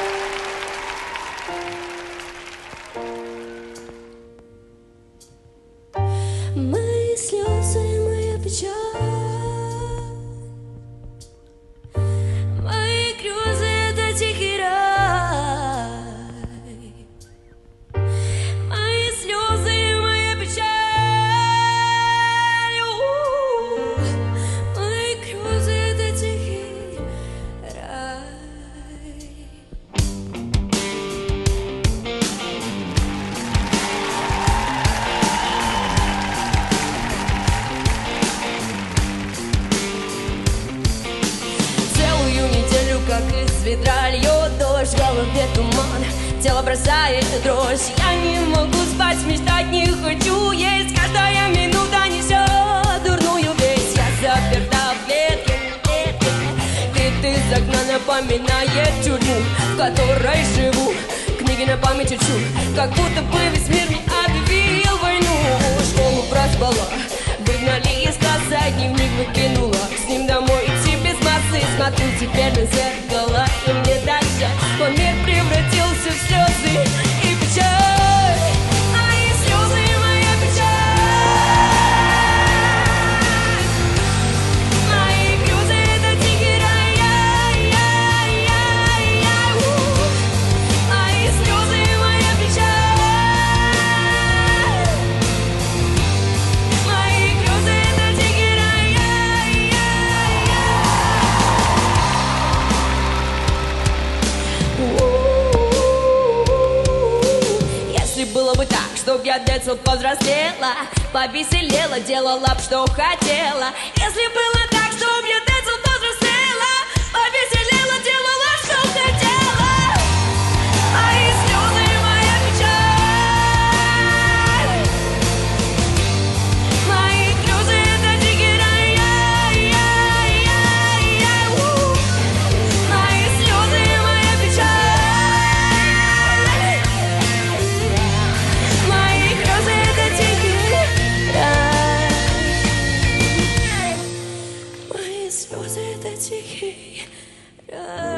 Мои слезы, моя печаль, мои грезы — это тихий рай. Мои слезы, моя печаль, мои грезы — это тихий рай. Как из ведра льет дождь, в голове туман, тело бросает дрожь. Я не могу спать, мечтать не хочу, есть каждая минута несет дурную весть. Я заперта в клетке, крик из окна напоминает тюрьму, в которой живу. Книги на память учу, как будто бы весь мир мне объявил войну. Школу проспала, выгнали из класса, дневник выкинула, с ним домой идти без массы. Смотрю теперь на зеркало, и мне так жаль, мой мир превратился в слезы и печаль. Мои слезы, моя печаль, мои грезы — это тихий рай. Мои слезы, моя печаль, мои грезы — это тихий рай. Если было бы так, чтоб я Децл повзрослела, повеселела, делала б, что хотела. Если было так, чтоб я Децл повзрослела, повеселела, делала, что хотела. Мои слезы, моя печаль, мои грезы — это тихий рай. Мои слезы, моя печаль, мои грезы — это тихий рай. Мои слезы — это тихий рай.